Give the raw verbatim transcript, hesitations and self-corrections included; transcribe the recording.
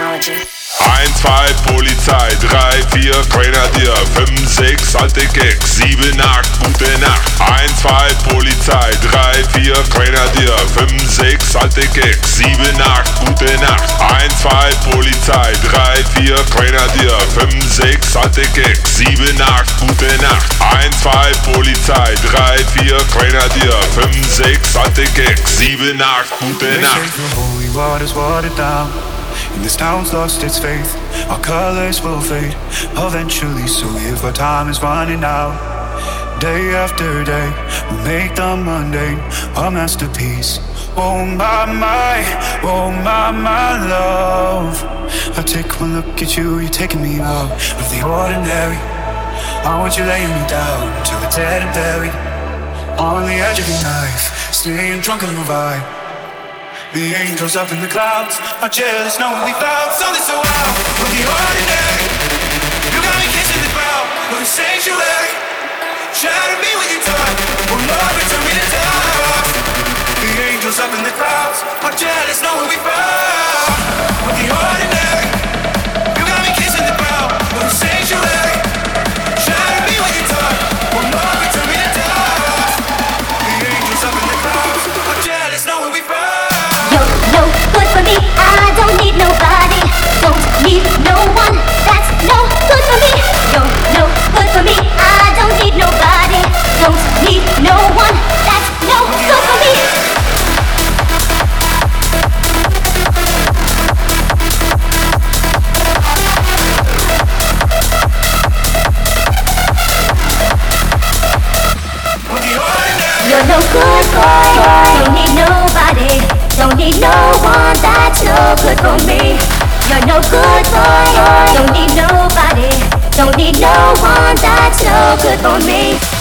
technology. eins, zwei, Polizei, drei, vier, Grenadier, fünf, sechs, alte Gags, sieben, acht, gute Nacht. eins, zwei, Polizei, drei, vier, Grenadier, fünf, sechs, alte Gags, sieben, acht, gute Nacht. eins, zwei, Polizei, drei, vier, Grenadier, fünf, sechs, alte Gags, sieben, acht, gute Nacht. eins, zwei, Polizei, drei, vier, Grenadier, fünf, sechs, alte Gags, sieben, acht, gute Nacht. Holy water's watered down, and this town's lost its faith. Our colors will fade eventually, so if our time is running out, day after day, we'll make the mundane a masterpiece. Oh my, my, oh my, my love. I take one look at you, you're taking me out of the ordinary. I want you laying me down till we're dead and buried, on the edge of your knife, staying drunk on the vibe. The angels up in the clouds are jealous knowing we found something so wild. We're the ordinary. You got me kissing the ground. We're the sanctuary. Shatter me with your tongue. Oh Lord, return me to dust. The angels up in the clouds are jealous knowing we found. We're the ordinary. You got me kissing the ground. We're the sanctuary. Shatter me with your tongue. Oh Lord, return me to dust. The angels up in the clouds are jealous knowing we found. No good for me, I don't need nobody. Don't need no one, that's no good for me. You're no good for me, I don't need nobody. Don't need no one, that's no good for me. You're no good boy, don't need nobody. Don't need no one, that's no good for me. You're no good boy, don't need nobody. Don't need no one, that's no good for me.